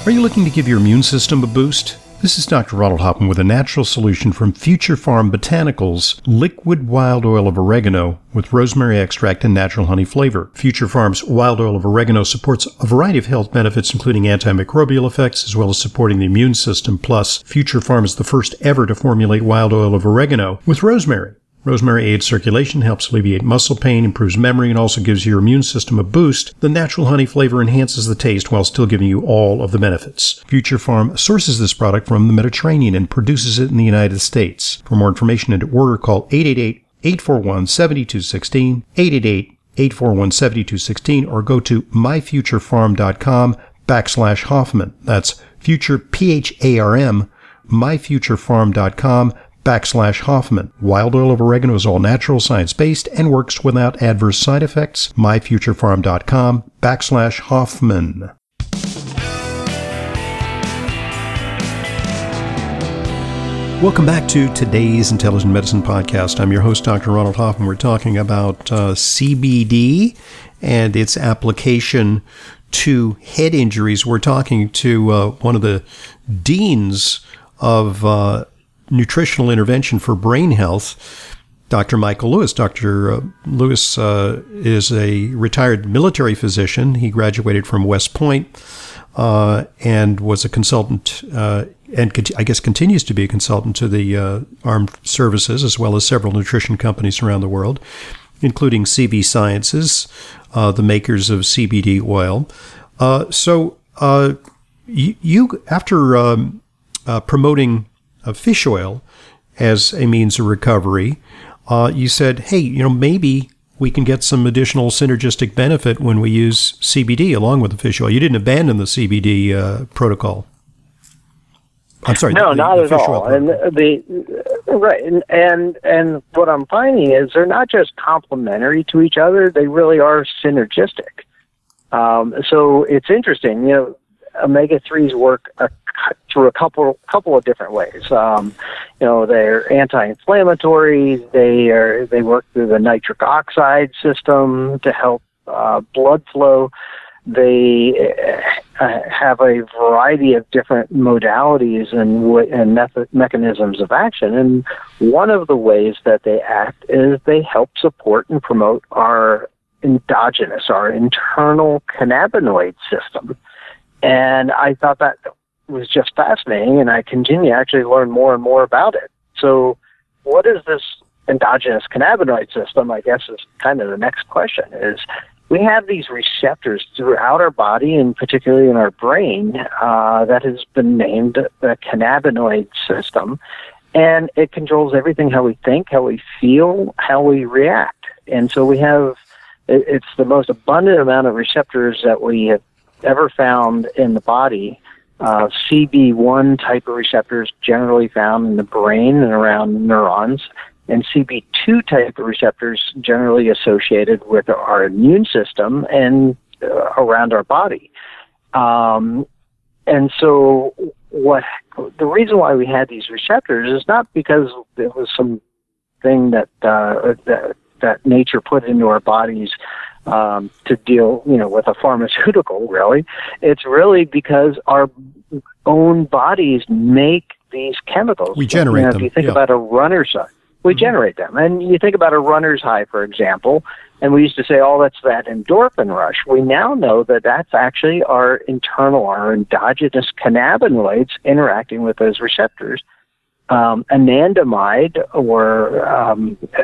Are you looking to give your immune system a boost? This is Dr. Ronald Hoffman with a natural solution from Future Farm Botanicals, liquid wild oil of oregano with rosemary extract and natural honey flavor. Future Farm's wild oil of oregano supports a variety of health benefits, including antimicrobial effects, as well as supporting the immune system. Plus, Future Farm is the first ever to formulate wild oil of oregano with rosemary. Rosemary aids circulation, helps alleviate muscle pain, improves memory, and also gives your immune system a boost. The natural honey flavor enhances the taste while still giving you all of the benefits. Future Farm sources this product from the Mediterranean and produces it in the United States. For more information and to order, call 888-841-7216, 888-841-7216, or go to myfuturefarm.com/Hoffman. That's future, P-H-A-R-M, myfuturefarm.com/Hoffman. Wild oil of oregano is all natural, science-based, and works without adverse side effects. myfuturefarm.com/Hoffman. Welcome back to today's Intelligent Medicine Podcast. I'm your host, Dr. Ronald Hoffman. We're talking about CBD and its application to head injuries. We're talking to one of the deans of nutritional intervention for brain health, Dr. Michael Lewis. Dr. Lewis is a retired military physician. He graduated from West Point and was a consultant and I guess continues to be a consultant to the armed services as well as several nutrition companies around the world, including CV Sciences, the makers of CBD oil. So you after promoting fish oil as a means of recovery, you said, hey, maybe we can get some additional synergistic benefit when we use CBD along with the fish oil. You didn't abandon the CBD protocol. I'm sorry. No, not at all. And and what I'm finding is they're not just complementary to each other; they really are synergistic. So it's interesting. Omega-3s work through a couple of different ways. They're anti-inflammatory. They work through the nitric oxide system to help blood flow. They have a variety of different modalities and mechanisms of action. And one of the ways that they act is they help support and promote our endogenous, our internal cannabinoid system. And I thought that was just fascinating, and I continue to actually learn more and more about it. So what is this endogenous cannabinoid system, I guess, is kind of the next question, is we have these receptors throughout our body, and particularly in our brain, that has been named the cannabinoid system, and it controls everything, how we think, how we feel, how we react. And so it's the most abundant amount of receptors that we have ever found in the body. CB1 type of receptors generally found in the brain and around neurons, and CB2 type of receptors generally associated with our immune system and around our body. And so the reason why we had these receptors is not because it was something that nature put into our bodies to deal, with a pharmaceutical, really. It's really because our own bodies make these chemicals. We generate them. If you think about a runner's high, we generate them. And you think about a runner's high, for example, and we used to say, that's that endorphin rush. We now know that that's actually our endogenous cannabinoids interacting with those receptors. Anandamide, or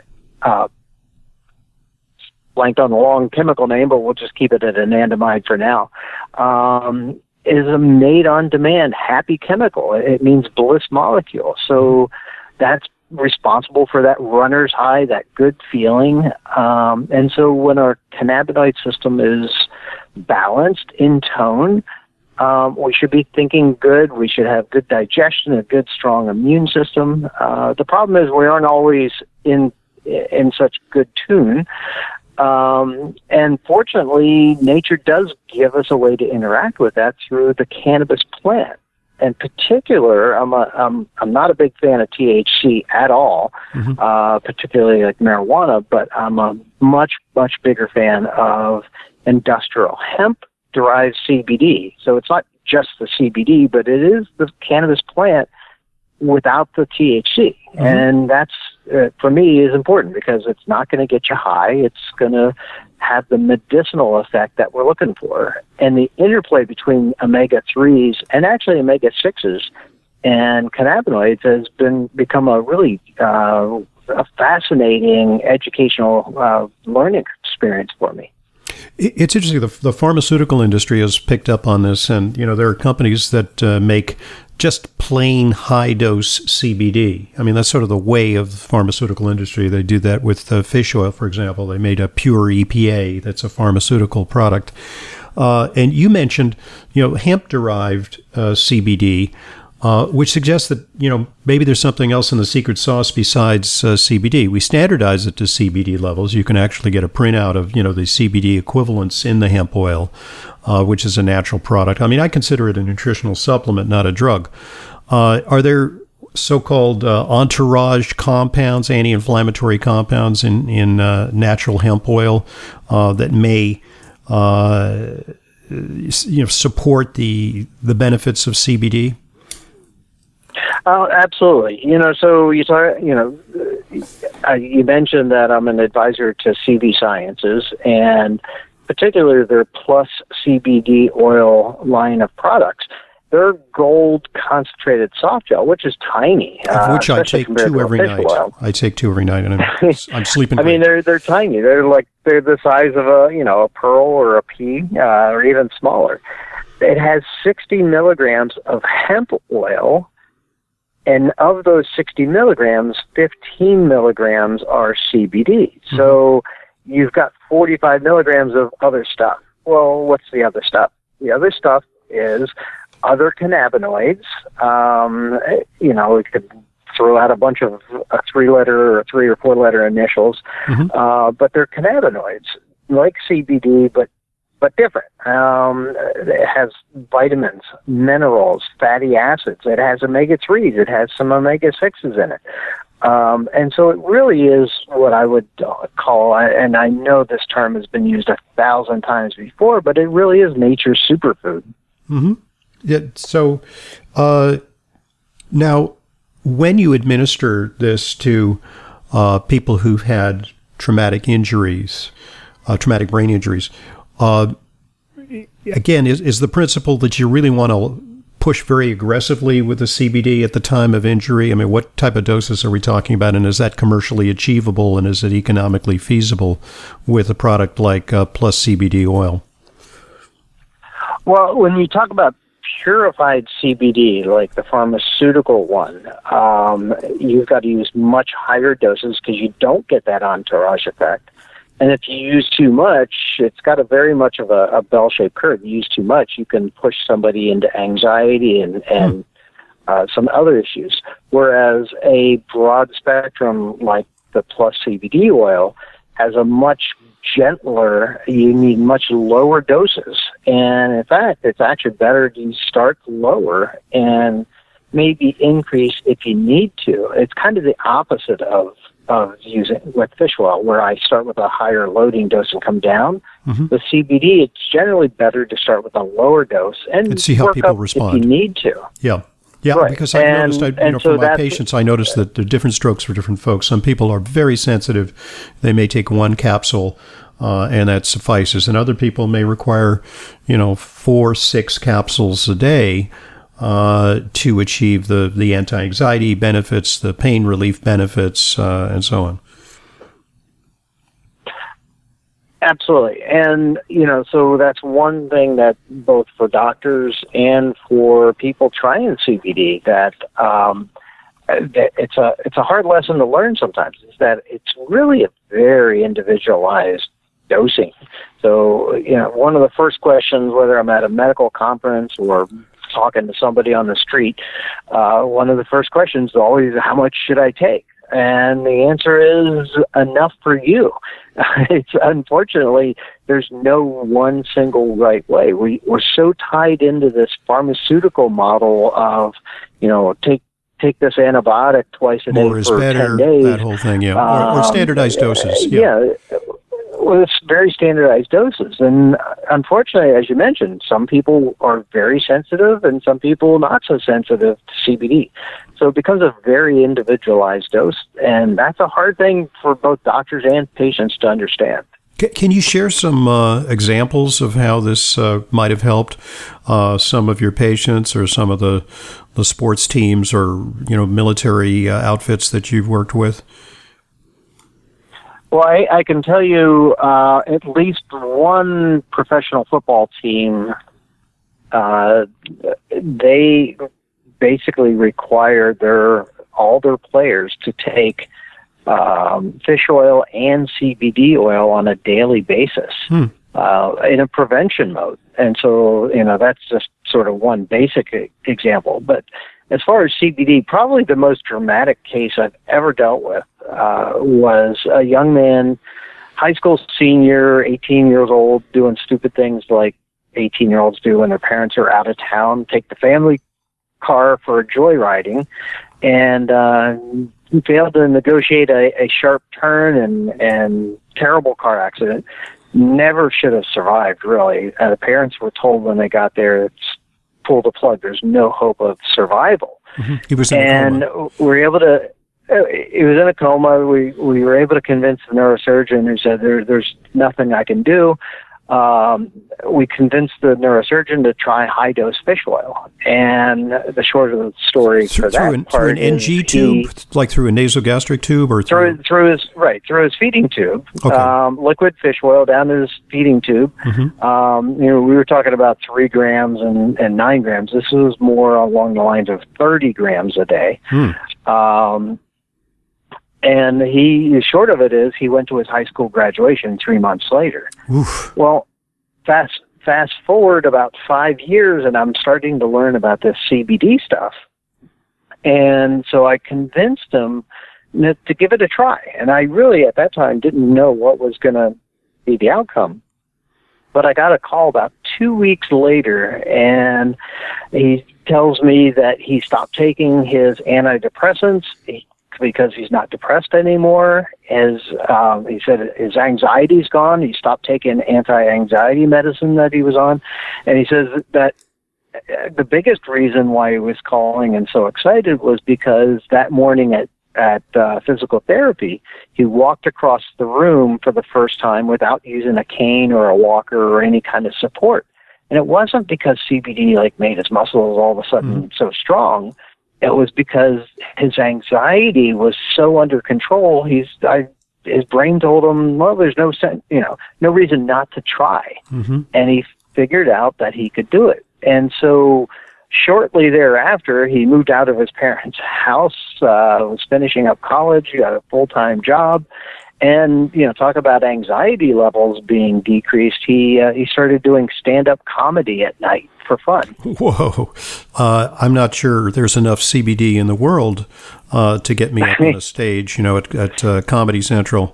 blanked on the long chemical name, but we'll just keep it at anandamide for now, is a made-on-demand happy chemical. It means bliss molecule. So that's responsible for that runner's high, that good feeling. And so when our cannabinoid system is balanced, in tone, we should be thinking good. We should have good digestion, a good, strong immune system. The problem is we aren't always in such good tune. And fortunately, nature does give us a way to interact with that through the cannabis plant. In particular, I'm not a big fan of THC at all, particularly like marijuana, but I'm a much, much bigger fan of industrial hemp hemp-derived CBD. So it's not just the CBD, but it is the cannabis plant without the THC. Mm-hmm. And that's, for me, is important because it's not going to get you high. It's going to have the medicinal effect that we're looking for. And the interplay between omega-3s and actually omega-6s and cannabinoids has become a really a fascinating educational learning experience for me. It's interesting. The pharmaceutical industry has picked up on this, and there are companies that make just plain high-dose CBD. I mean, that's sort of the way of the pharmaceutical industry. They do that with fish oil, for example. They made a pure EPA. That's a pharmaceutical product. And you mentioned, hemp-derived CBD, which suggests that, maybe there's something else in the secret sauce besides CBD. We standardize it to CBD levels. You can actually get a printout of, the CBD equivalents in the hemp oil, which is a natural product. I mean, I consider it a nutritional supplement, not a drug. Are there so-called entourage compounds, anti-inflammatory compounds in natural hemp oil that may support the benefits of CBD? Absolutely. So you mentioned that I'm an advisor to CV Sciences, and particularly their Plus CBD oil line of products. Their gold concentrated soft gel, which is tiny, which I take 2 every night. Oil. I take 2 every night, and I'm sleeping. I mean, they're tiny. They're the size of a pearl or a pea, or even smaller. It has 60 milligrams of hemp oil. And of those 60 milligrams, 15 milligrams are CBD. Mm-hmm. So you've got 45 milligrams of other stuff. Well, what's the other stuff? The other stuff is other cannabinoids. We could throw out a bunch of 3-letter or 3 or 4-letter initials, mm-hmm. But they're cannabinoids like CBD, but different. It has vitamins, minerals, fatty acids. It has omega-3s. It has some omega-6s in it. And so it really is what I would call, and I know this term has been used 1,000 times before, but it really is nature's superfood. Mm-hmm. Yeah, so now, when you administer this to people who've had traumatic brain injuries, again, is the principle that you really want to push very aggressively with the CBD at the time of injury? I mean, what type of doses are we talking about, and is that commercially achievable, and is it economically feasible with a product like Plus CBD oil? Well, when you talk about purified CBD, like the pharmaceutical one, you've got to use much higher doses because you don't get that entourage effect. And if you use too much, it's got very much of a bell-shaped curve. You use too much, you can push somebody into anxiety and some other issues. Whereas a broad spectrum like the Plus CBD oil has a much gentler, you need much lower doses. And in fact, it's actually better to start lower and maybe increase if you need to. It's kind of the opposite of using with fish oil, where I start with a higher loading dose and come down. Mm-hmm. With CBD, it's generally better to start with a lower dose and see how people respond if you need to. Yeah. Yeah, right. Because I noticed, for my patients, I noticed that there are different strokes for different folks. Some people are very sensitive. They may take 1 capsule, and that suffices. And other people may require, 4, 6 capsules a day to achieve the anti-anxiety benefits, the pain relief benefits, and so on. Absolutely. And, so that's one thing that both for doctors and for people trying CBD that it's a hard lesson to learn sometimes, is that it's really a very individualized dosing. So, one of the first questions, whether I'm at a medical conference or talking to somebody on the street, one of the first questions is always, how much should I take? And the answer is enough for you. It's unfortunately, there's no one single right way. We're so tied into this pharmaceutical model of, take this antibiotic twice a day for 10 days. That whole thing, yeah. Or standardized doses. Yeah. with very standardized doses. And unfortunately, as you mentioned, some people are very sensitive and some people not so sensitive to CBD. So it becomes a very individualized dose, and that's a hard thing for both doctors and patients to understand. Can you share some examples of how this might have helped some of your patients or some of the sports teams or military outfits that you've worked with? Well, I can tell you at least one professional football team, they basically require all their players to take fish oil and CBD oil on a daily basis in a prevention mode. And so, that's just sort of one basic example. But as far as CBD, probably the most dramatic case I've ever dealt with was a young man, high school senior, 18 years old, doing stupid things like 18-year-olds do when their parents are out of town, take the family car for joyriding, and he failed to negotiate a sharp turn and terrible car accident. Never should have survived, really. The parents were told when they got there, pull the plug. There's no hope of survival. Mm-hmm. He was in a coma. We were able to. He was in a coma. We were able to convince the neurosurgeon, who said there's nothing I can do. We convinced the neurosurgeon to try high dose fish oil. And the short of the story for that part through an NG tube, like through a nasogastric tube, or through his feeding tube. Okay. Liquid fish oil down his feeding tube. Mm-hmm. We were talking about 3 grams and 9 grams. This was more along the lines of 30 grams a day. And short of it is, he went to his high school graduation 3 months later. Oof. Well, fast forward about 5 years, and I'm starting to learn about this CBD stuff. And so I convinced him to give it a try. And I really, at that time, didn't know what was going to be the outcome. But I got a call about 2 weeks later, and he tells me that he stopped taking his antidepressants because he's not depressed anymore. He said his anxiety's gone. He stopped taking anti-anxiety medicine that he was on. And he says that the biggest reason why he was calling and so excited was because that morning at physical therapy, he walked across the room for the first time without using a cane or a walker or any kind of support. And it wasn't because CBD made his muscles all of a sudden so strong. It was because his anxiety was so under control. His brain told him, well, there's no reason not to try. Mm-hmm. And he figured out that he could do it. And so shortly thereafter, he moved out of his parents' house, was finishing up college, got a full-time job. And, talk about anxiety levels being decreased. He started doing stand-up comedy at night for fun. Whoa. I'm not sure there's enough CBD in the world to get me up on a stage, at Comedy Central.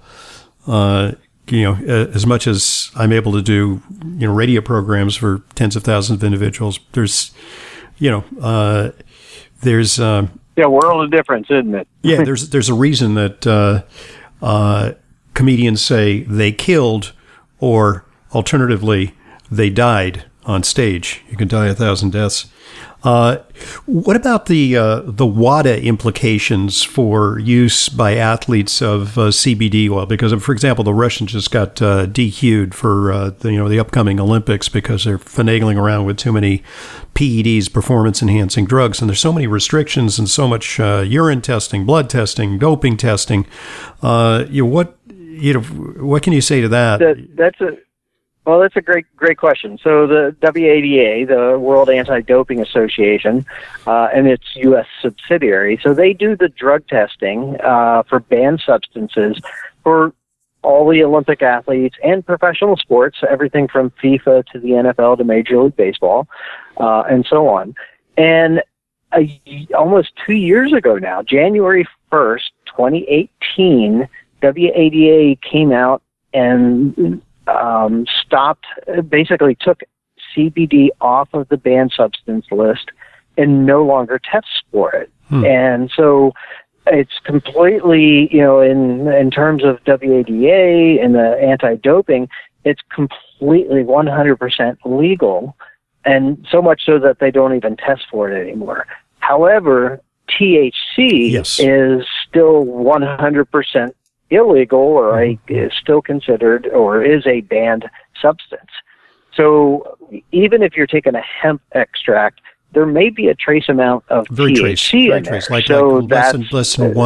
As much as I'm able to do, radio programs for tens of thousands of individuals, there's a world of difference, isn't it? Yeah, there's a reason that comedians say they killed, or alternatively, they died on stage. You can die 1,000 deaths. What about the WADA implications for use by athletes of CBD oil? Because, for example, the Russians just got DQ'd for the upcoming Olympics because they're finagling around with too many PEDs, performance-enhancing drugs, and there's so many restrictions and so much urine testing, blood testing, doping testing. What can you say to that? That's a great question. So the WADA, the World Anti-Doping Association, and its U.S. subsidiary, so they do the drug testing for banned substances for all the Olympic athletes and professional sports, everything from FIFA to the NFL to Major League Baseball, and so on. And almost 2 years ago now, January 1st, 2018, WADA came out and took CBD off of the banned substance list and no longer tests for it. And so it's completely, in terms of WADA and the anti-doping, it's completely 100% legal, and so much so that they don't even test for it anymore. However, THC is still 100% illegal, or is still considered, or is a banned substance. So even if you're taking a hemp extract, there may be a trace amount of THC in there. Like less than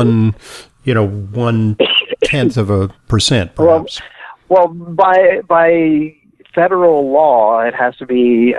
1/10%, perhaps. Well, by federal law, it has to be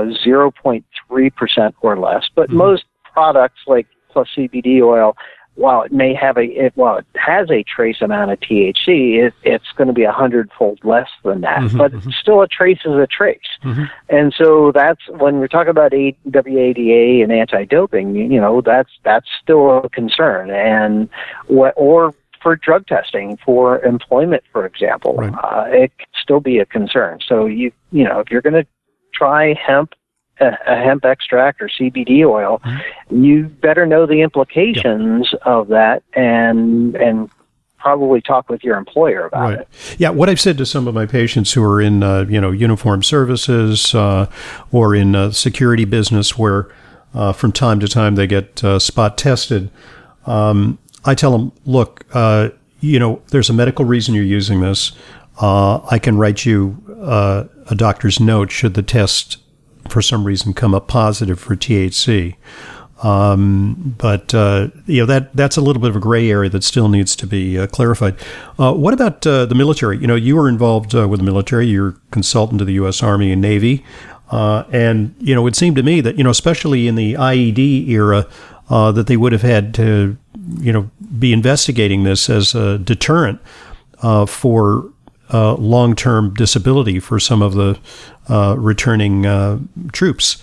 0.3% or less. But most products, like plus CBD oil, while it may have it has a trace amount of THC, it's going to be 100-fold less than that. But still, a trace is a trace. And so that's when we're talking about WADA and anti-doping. That's still a concern, and or for drug testing for employment, for example, it could still be a concern. So if you're going to try a hemp extract or CBD oil, you better know the implications of that and probably talk with your employer about it. Yeah, what I've said to some of my patients who are in uniform services or in security business, where from time to time they get spot tested, I tell them, look, there's a medical reason you're using this. I can write you a doctor's note should the test for some reason come up positive for THC. But that's a little bit of a gray area that still needs to be clarified. What about the military? You were involved with the military. You're a consultant to the U.S. Army and Navy. And it seemed to me that, especially in the IED era, that they would have had to, be investigating this as a deterrent for long-term disability for some of the returning troops.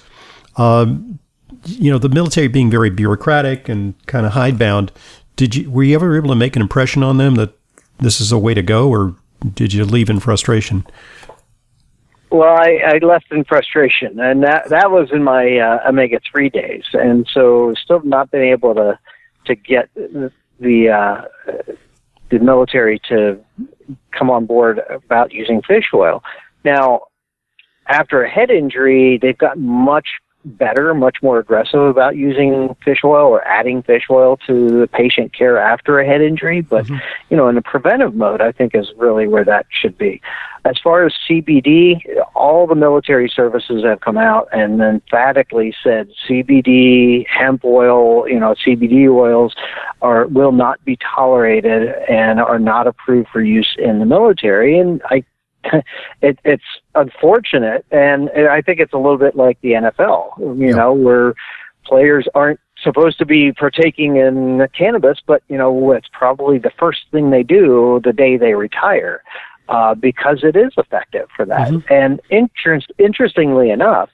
The military being very bureaucratic and kind of hidebound, were you ever able to make an impression on them that this is a way to go, or did you leave in frustration? Well, I left in frustration, and that was in my omega-3 days, and so still not been able to get the military to come on board about using fish oil. Now, after a head injury, they've gotten much better, much more aggressive about using fish oil or adding fish oil to the patient care after a head injury. But, in a preventive mode, I think is really where that should be. As far as CBD, all the military services have come out and emphatically said CBD, hemp oil, CBD oils will not be tolerated and are not approved for use in the military. And it's unfortunate, and I think it's a little bit like the NFL, where players aren't supposed to be partaking in cannabis, but it's probably the first thing they do the day they retire, because it is effective for that. And interestingly enough,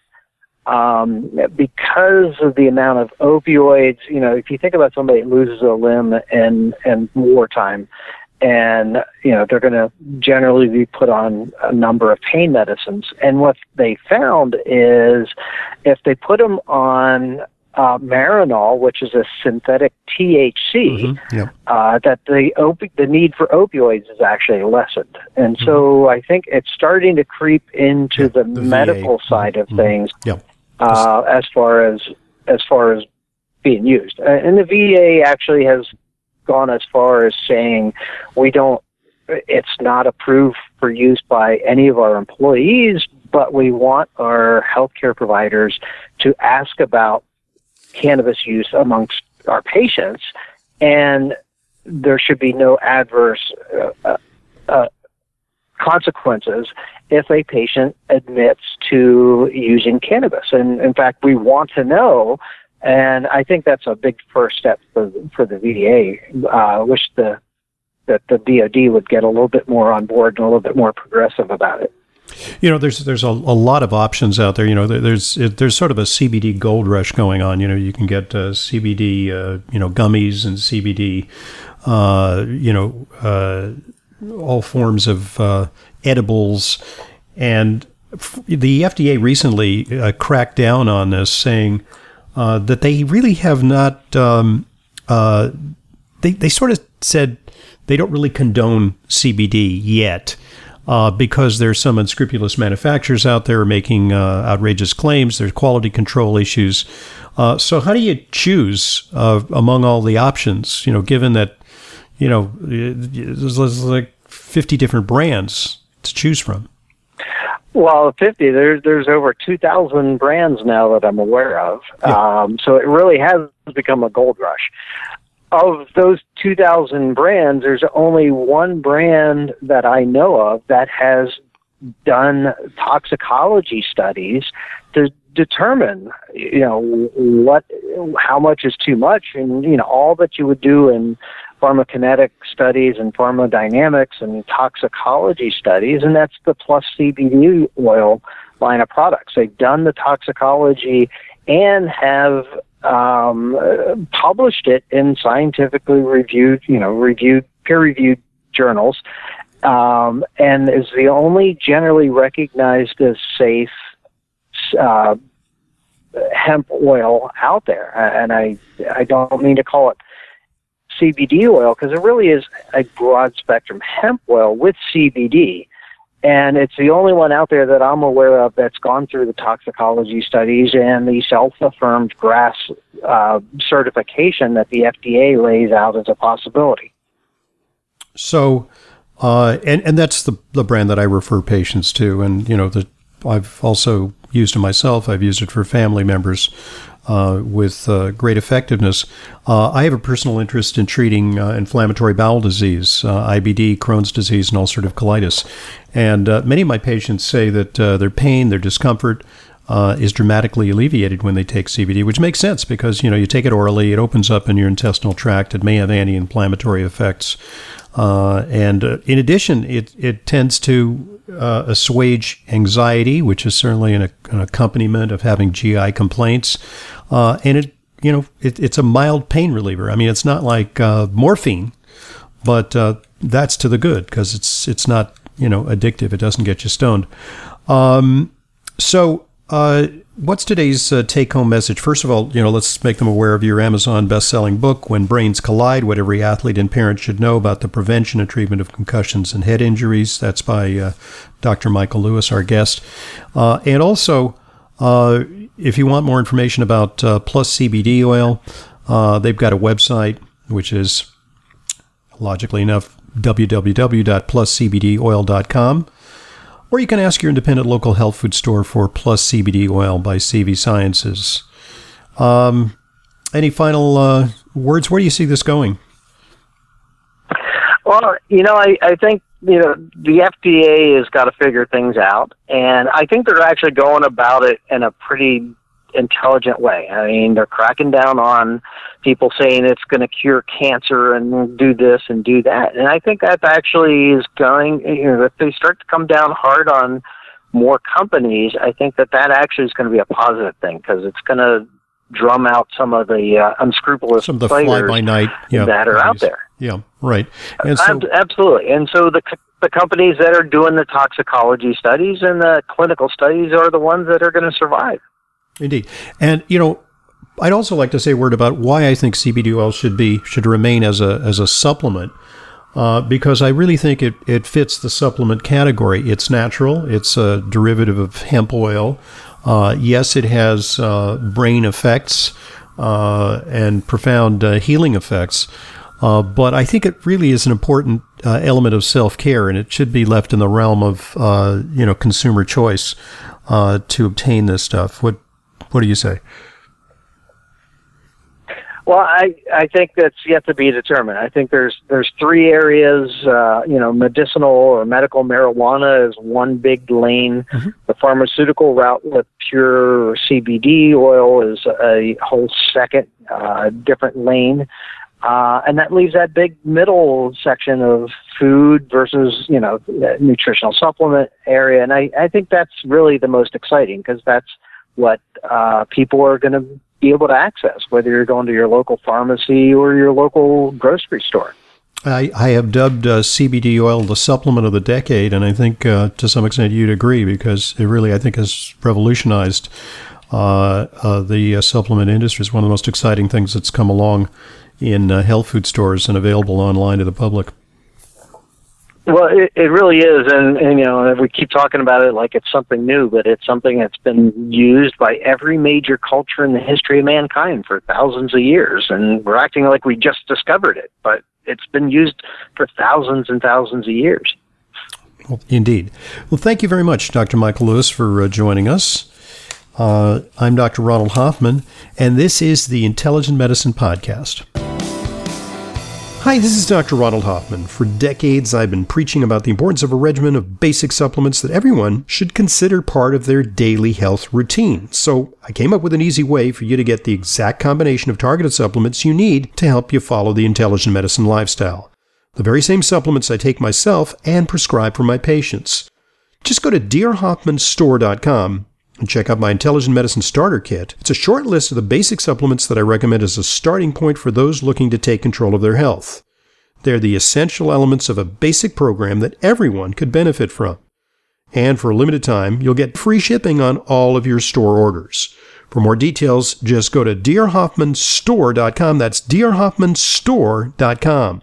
because of the amount of opioids, if you think about somebody that loses a limb in wartime, and they're going to generally be put on a number of pain medicines. And what they found is if they put them on Marinol, which is a synthetic THC, that the need for opioids is actually lessened. And so I think it's starting to creep into the medical VA side of things, as far as being used. And the VA actually has gone as far as saying it's not approved for use by any of our employees, but we want our healthcare providers to ask about cannabis use amongst our patients, and there should be no adverse consequences if a patient admits to using cannabis. And in fact, we want to know. And I think that's a big first step for the VA. Wish that the DoD would get a little bit more on board and a little bit more progressive about it. There's a lot of options out there. There's sort of a CBD gold rush going on. You can get CBD, gummies and CBD, all forms of edibles. And the FDA recently cracked down on this, saying that they really have not they sort of said they don't really condone CBD yet. Because there's some unscrupulous manufacturers out there making outrageous claims. There's quality control issues. So how do you choose among all the options, given that, there's like 50 different brands to choose from? Well, 50, there's over 2,000 brands now that I'm aware of. Yeah. So it really has become a gold rush. Of those 2,000 brands, there's only one brand that I know of that has done toxicology studies to determine, how much is too much, and all that you would do in pharmacokinetic studies and pharmacodynamics and toxicology studies, and that's the Plus CBD oil line of products. They've done the toxicology and have published it in scientifically reviewed, peer-reviewed journals, and is the only generally recognized as safe hemp oil out there. And I don't mean to call it CBD oil, because it really is a broad spectrum hemp oil with CBD. And it's the only one out there that I'm aware of that's gone through the toxicology studies and the self-affirmed GRAS certification that the FDA lays out as a possibility. So, and that's the brand that I refer patients to. And, I've also used it myself. I've used it for family members with great effectiveness. I have a personal interest in treating inflammatory bowel disease, IBD, Crohn's disease, and ulcerative colitis. And many of my patients say that their pain, their discomfort is dramatically alleviated when they take CBD, which makes sense because, you take it orally, it opens up in your intestinal tract, it may have anti-inflammatory effects. And in addition, it tends to assuage anxiety, which is certainly an accompaniment of having GI complaints. And it's a mild pain reliever. I mean, it's not like morphine, but that's to the good because it's not addictive. It doesn't get you stoned. So what's today's take-home message? First of all, let's make them aware of your Amazon best-selling book, When Brains Collide, What Every Athlete and Parent Should Know About the Prevention and Treatment of Concussions and Head Injuries. That's by Dr. Michael Lewis, our guest. And also, if you want more information about Plus CBD oil, they've got a website, which is, logically enough, www.pluscbdoil.com. Or you can ask your independent local health food store for Plus CBD oil by CV Sciences. Any final words? Where do you see this going? Well, I think, the FDA has got to figure things out. And I think they're actually going about it in a pretty intelligent way. I mean, they're cracking down on people saying it's going to cure cancer and do this and do that. And I think that actually is going, if they start to come down hard on more companies, I think that actually is going to be a positive thing because it's going to drum out some of the unscrupulous some of the players fly-by-night that are out there. Yeah, right. And so, absolutely. And so the companies that are doing the toxicology studies and the clinical studies are the ones that are going to survive. Indeed. And, I'd also like to say a word about why I think CBD oil should remain as a supplement, because I really think it fits the supplement category. It's natural. It's a derivative of hemp oil. Yes, it has brain effects and profound healing effects, but I think it really is an important element of self-care, and it should be left in the realm of consumer choice to obtain this stuff. What do you say? Well, I think that's yet to be determined. I think there's three areas. Medicinal or medical marijuana is one big lane. Mm-hmm. The pharmaceutical route with pure CBD oil is a whole second different lane. And that leaves that big middle section of food versus, nutritional supplement area. And I think that's really the most exciting because that's what people are going to be able to access, whether you're going to your local pharmacy or your local grocery store. I have dubbed CBD oil the supplement of the decade, and I think to some extent you'd agree because it really, I think, has revolutionized the supplement industry is one of the most exciting things that's come along in health food stores and available online to the public. Well, it really is, and we keep talking about it like it's something new, but it's something that's been used by every major culture in the history of mankind for thousands of years, and we're acting like we just discovered it, but it's been used for thousands and thousands of years. Well, indeed. Well, thank you very much, Dr. Michael Lewis, for joining us. I'm Dr. Ronald Hoffman, and this is the Intelligent Medicine Podcast. Hi, this is Dr. Ronald Hoffman. For decades, I've been preaching about the importance of a regimen of basic supplements that everyone should consider part of their daily health routine. So I came up with an easy way for you to get the exact combination of targeted supplements you need to help you follow the intelligent medicine lifestyle. The very same supplements I take myself and prescribe for my patients. Just go to drhoffmanstore.com and check out my Intelligent Medicine Starter Kit. It's a short list of the basic supplements that I recommend as a starting point for those looking to take control of their health. They're the essential elements of a basic program that everyone could benefit from. And for a limited time, you'll get free shipping on all of your store orders. For more details, just go to drhoffmanstore.com. That's drhoffmanstore.com.